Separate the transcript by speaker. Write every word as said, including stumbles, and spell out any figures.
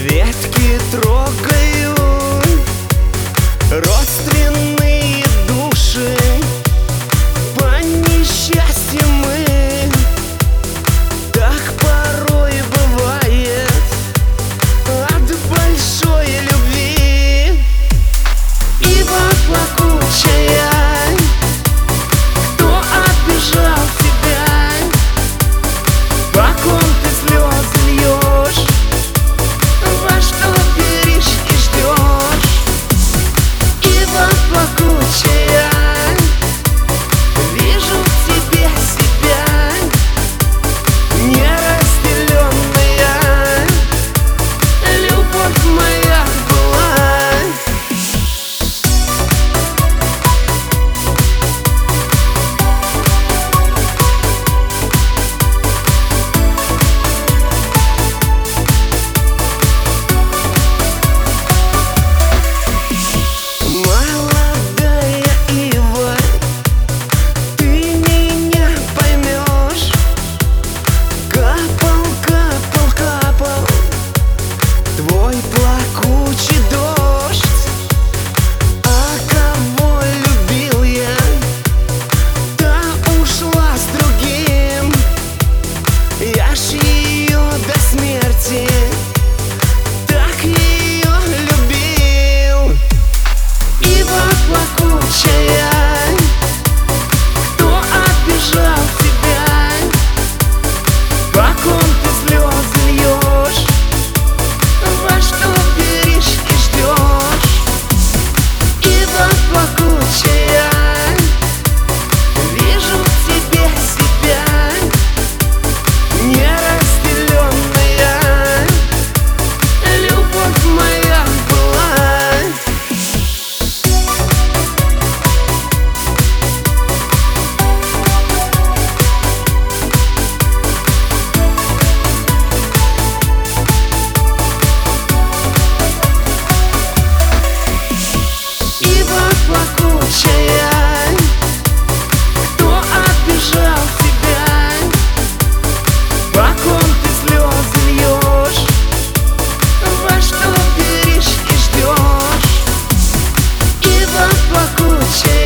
Speaker 1: ветки трогаю, родственные души. По несчастью мы, так порой бывает, от большой любви. Ибо плакучая, кто обижал тебя, по ком ты слезы льешь, во что веришь и ждешь. Ибо плакучая, вижу в тебе себя, неразделенная любовь моя была. Молодая ива, ты меня поймешь. Капал, капал, капал твой плакучий дождь. А кого любил я, та ушла с другим. Я ж ее до смерти так ее любил. Ибо плакучая, кто обижал тебя, по ком ты слезы льешь, во что веришь и ждешь. Ибо плакучая, вижу в тебе себя, неразделенная любовь моя была. Ибо плакучая, кто обижал тебя, по ком ты слезы льешь, во что веришь и ждешь. Ибо плакучая.